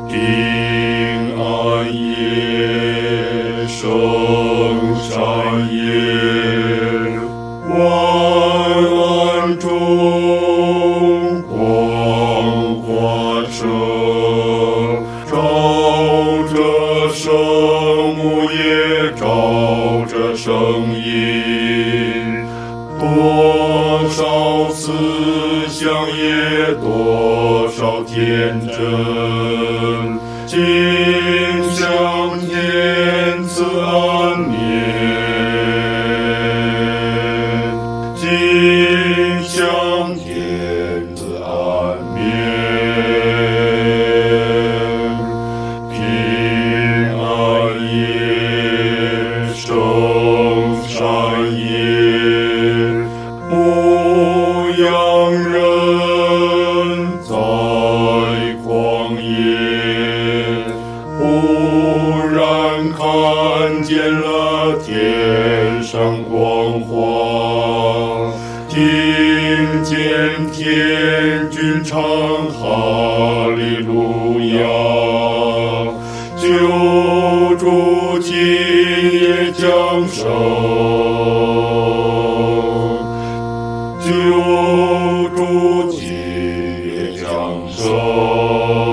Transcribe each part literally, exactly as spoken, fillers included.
平安夜，圣山夜，万安中，光华射，照着圣母也照着圣婴，多少思想也多少天真，尽享天赐安眠，尽享天赐安眠。平安夜，圣山夜，牧羊人在旷野，忽然看见了天上光华，听见天军唱哈利路亚，救主今夜降生，救主今夜降生。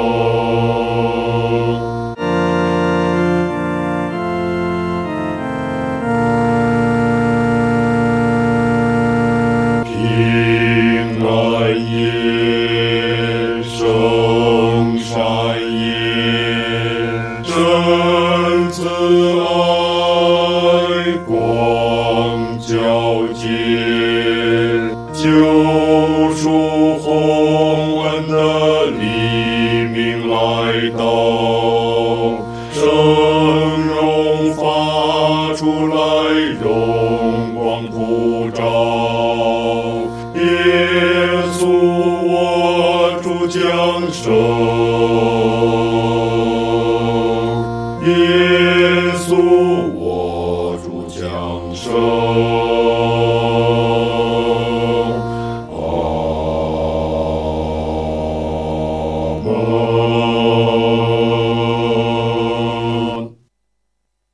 平安夜，圣山夜，真慈爱光皎洁，救赎洪恩的黎明来到，圣容发出来，荣光普照。耶稣我主降生。